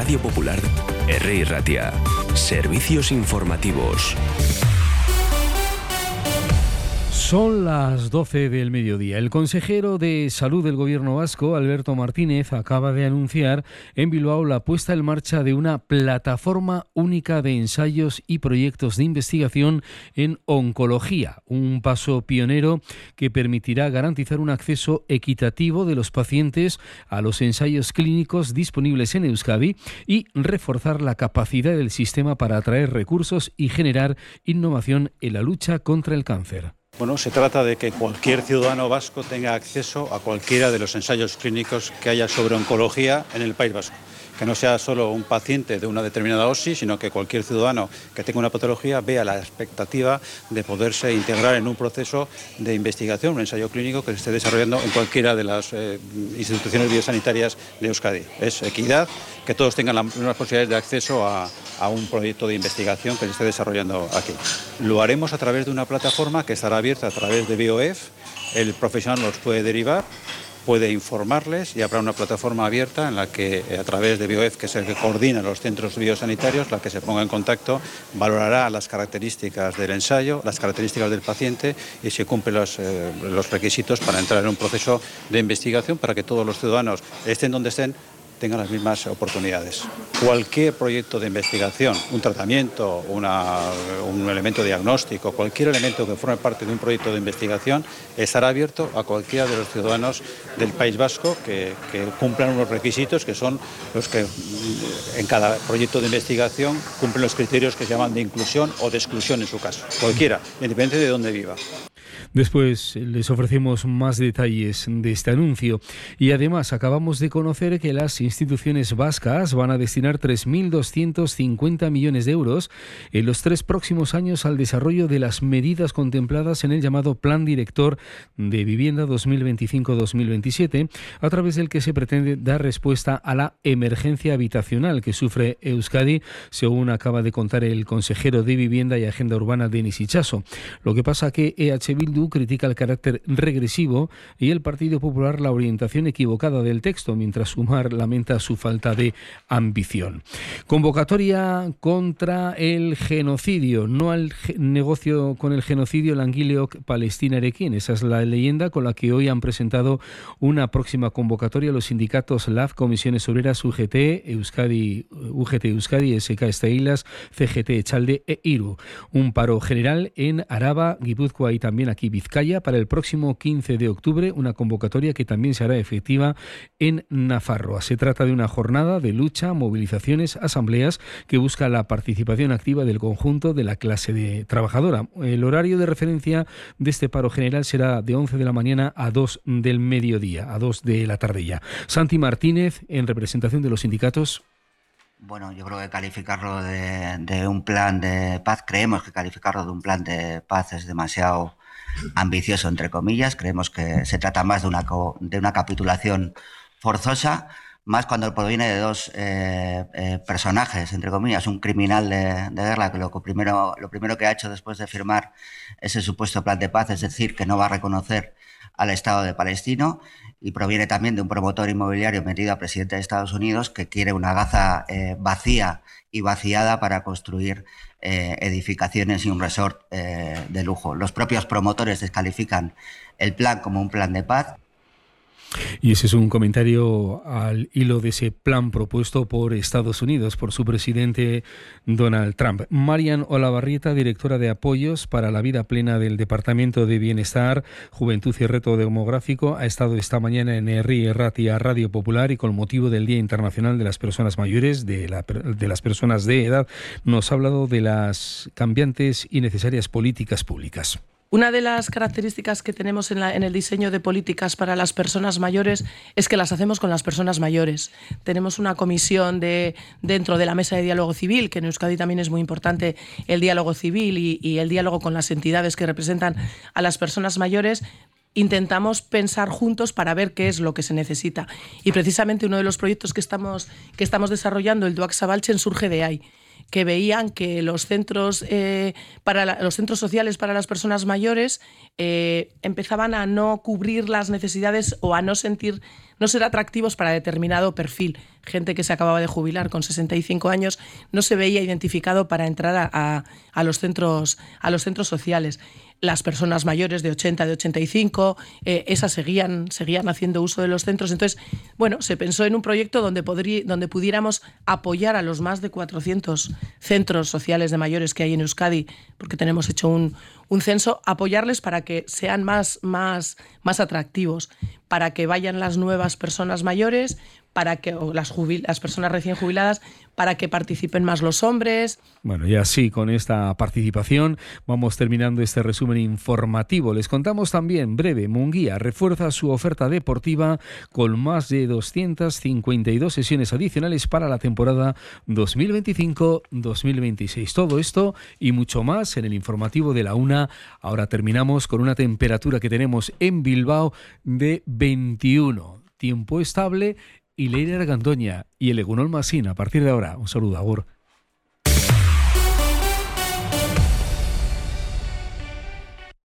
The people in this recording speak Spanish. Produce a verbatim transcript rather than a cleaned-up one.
Radio Popular, R I Ratia. Servicios informativos. Son las doce del mediodía. El consejero de Salud del Gobierno vasco, Alberto Martínez, acaba de anunciar en Bilbao la puesta en marcha de una plataforma única de ensayos y proyectos de investigación en oncología, un paso pionero que permitirá garantizar un acceso equitativo de los pacientes a los ensayos clínicos disponibles en Euskadi y reforzar la capacidad del sistema para atraer recursos y generar innovación en la lucha contra el cáncer. Bueno, se trata de que cualquier ciudadano vasco tenga acceso a cualquiera de los ensayos clínicos que haya sobre oncología en el País Vasco. Que no sea solo un paciente de una determinada O S I, sino que cualquier ciudadano que tenga una patología vea la expectativa de poderse integrar en un proceso de investigación, un ensayo clínico que se esté desarrollando en cualquiera de las eh, instituciones biosanitarias de Euskadi. Es equidad, que todos tengan las mismas posibilidades de acceso a, a un proyecto de investigación que se esté desarrollando aquí. Lo haremos a través de una plataforma que estará abierta a través de BioEF. El profesional los puede derivar, puede informarles y habrá una plataforma abierta en la que a través de BioEF, que es el que coordina los centros biosanitarios, la que se ponga en contacto valorará las características del ensayo, las características del paciente y si cumple los, eh, los requisitos para entrar en un proceso de investigación para que todos los ciudadanos, estén donde estén, tengan las mismas oportunidades. Cualquier proyecto de investigación, un tratamiento, una, un elemento diagnóstico, cualquier elemento que forme parte de un proyecto de investigación estará abierto a cualquiera de los ciudadanos del País Vasco que, que cumplan unos requisitos que son los que en cada proyecto de investigación cumplen los criterios que se llaman de inclusión o de exclusión en su caso. Cualquiera, independientemente de dónde viva. Después les ofrecemos más detalles de este anuncio y además acabamos de conocer que las instituciones vascas van a destinar tres mil doscientos cincuenta millones de euros en los tres próximos años al desarrollo de las medidas contempladas en el llamado Plan Director de Vivienda dos mil veinticinco dos mil veintisiete, a través del que se pretende dar respuesta a la emergencia habitacional que sufre Euskadi, según acaba de contar el consejero de Vivienda y Agenda Urbana, Denis Itxaso. Lo que pasa que E H Bildu critica el carácter regresivo y el Partido Popular la orientación equivocada del texto, mientras Sumar lamenta su falta de ambición. Convocatoria contra el genocidio, no al ge- negocio con el genocidio langileok palestinarekin. Esa es la leyenda con la que hoy han presentado una próxima convocatoria los sindicatos L A B, Comisiones Obreras, U G T, Euskadi, U G T Euskadi, S K Esteilas, C G T Echalde e Iru. Un paro general en Araba, Guipúzcoa y también aquí Vizcaya para el próximo quince de octubre, una convocatoria que también se hará efectiva en Nafarroa. Se trata de una jornada de lucha, movilizaciones, asambleas que busca la participación activa del conjunto de la clase de trabajadora. El horario de referencia de este paro general será de once de la mañana a dos del mediodía, a dos de la tarde ya. Santi Martínez, en representación de los sindicatos. Bueno, yo creo que calificarlo de, de un plan de paz, creemos que calificarlo de un plan de paz es demasiado ambicioso, entre comillas. Creemos que se trata más de una, de una capitulación forzosa, más cuando proviene de dos eh, eh, personajes, entre comillas, un criminal de, de guerra que lo primero, lo primero que ha hecho después de firmar ese supuesto plan de paz es decir que no va a reconocer al Estado de Palestina, y proviene también de un promotor inmobiliario metido a presidente de Estados Unidos que quiere una Gaza eh, vacía y vaciada para construir eh, edificaciones y un resort eh, de lujo. Los propios promotores descalifican el plan como un plan de paz. Y ese es un comentario al hilo de ese plan propuesto por Estados Unidos, por su presidente Donald Trump. Marian Olavarrieta, directora de Apoyos para la Vida Plena del Departamento de Bienestar, Juventud y Reto Demográfico, ha estado esta mañana en R I Ratia Radio Popular y con motivo del Día Internacional de las Personas Mayores, de, la, de las personas de edad, nos ha hablado de las cambiantes y necesarias políticas públicas. Una de las características que tenemos en, la, en el diseño de políticas para las personas mayores es que las hacemos con las personas mayores. Tenemos una comisión de, dentro de la Mesa de Diálogo Civil, que en Euskadi también es muy importante el diálogo civil y, y el diálogo con las entidades que representan a las personas mayores. Intentamos pensar juntos para ver qué es lo que se necesita. Y precisamente uno de los proyectos que estamos, que estamos desarrollando, el Duac Zabaltzen, surge de ahí. que veían que los centros, eh, para la, los centros sociales para las personas mayores eh, empezaban a no cubrir las necesidades o a no sentir, no ser atractivos para determinado perfil. Gente que se acababa de jubilar con sesenta y cinco años no se veía identificado para entrar a, a, a, los, centros, a los centros sociales. Las personas mayores de ochenta, de ochenta y cinco, eh, esas seguían, seguían haciendo uso de los centros. Entonces, bueno, se pensó en un proyecto donde, podrí, donde pudiéramos apoyar a los más de cuatrocientos centros sociales de mayores que hay en Euskadi, porque tenemos hecho un, un censo, apoyarles para que sean más, más, más atractivos, para que vayan las nuevas personas mayores, para que o las, jubil, las personas recién jubiladas, para que participen más los hombres. Bueno, y así con esta participación vamos terminando este resumen informativo. Les contamos también, breve, Munguía refuerza su oferta deportiva con más de doscientas cincuenta y dos sesiones adicionales para la temporada dos mil veinticinco dos mil veintiséis. Todo esto y mucho más en el informativo de la una. Ahora terminamos con una temperatura que tenemos en Bilbao de veintiuno. Tiempo estable y Leire Argandoña y el Egunon Masín a partir de ahora. Un saludo, agur.